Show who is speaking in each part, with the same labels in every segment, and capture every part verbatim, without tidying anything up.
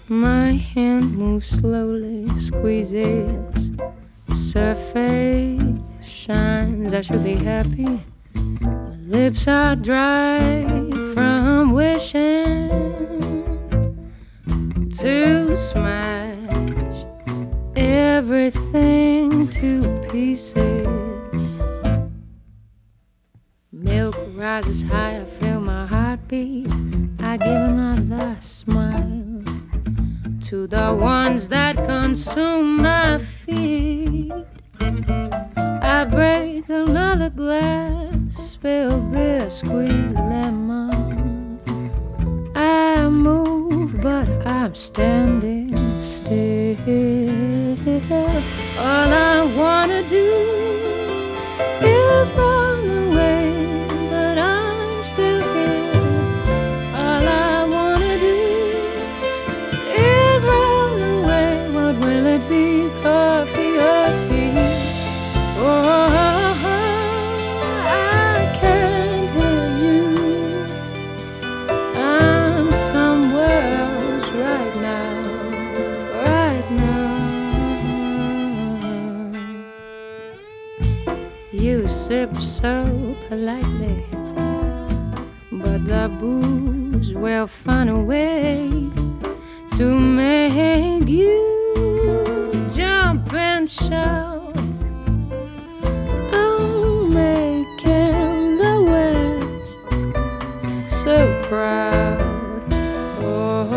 Speaker 1: My hand moves slowly, squeezes the surface, shines. I should be happy. My lips are dry from wishing to smash everything to pieces. Milk rises high, I feel my heartbeat. I give another smile to the ones that consume my feet. I break another glass, spill beer, squeeze lemon. I move, but I'm standing still. All I wanna do is run away, but I'm still here. All I wanna do is run away. What will it be, coffee or tea? Oh, I can't hear you. I'm somewhere else right now, right now. You sip so politely, but the booze will find a way to make you jump and shout. I'm making the West so proud. Oh,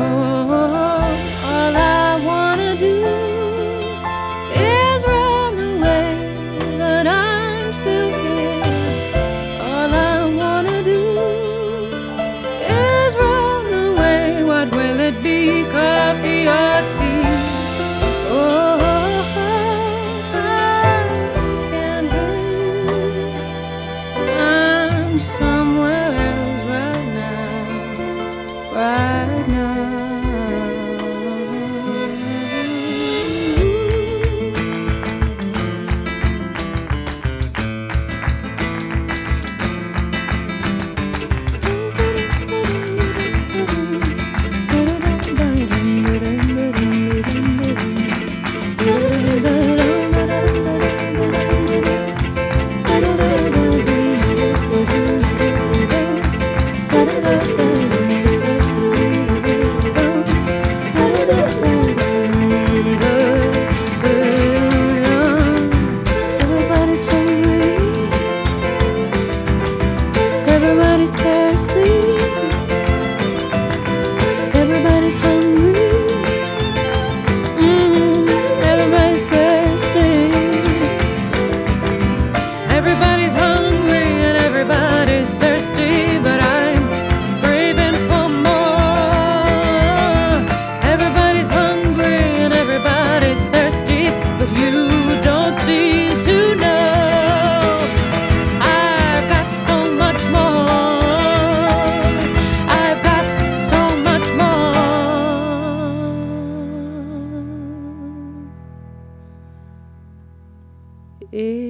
Speaker 1: all I wanna do is run away, but I'm still here. All I wanna do is run away. What will it be, coffee or tea? Oh, I can't hear you. I'm somewhere else right now, right now. Everybody's hungry, everybody's thirsty, everybody's hungry, mm, everybody's thirsty, everybody's hungry and everybody's thirsty, but I'm craving for more. Everybody's hungry and everybody's thirsty, but you don't seem to know. I've got so much more. I've got so much more.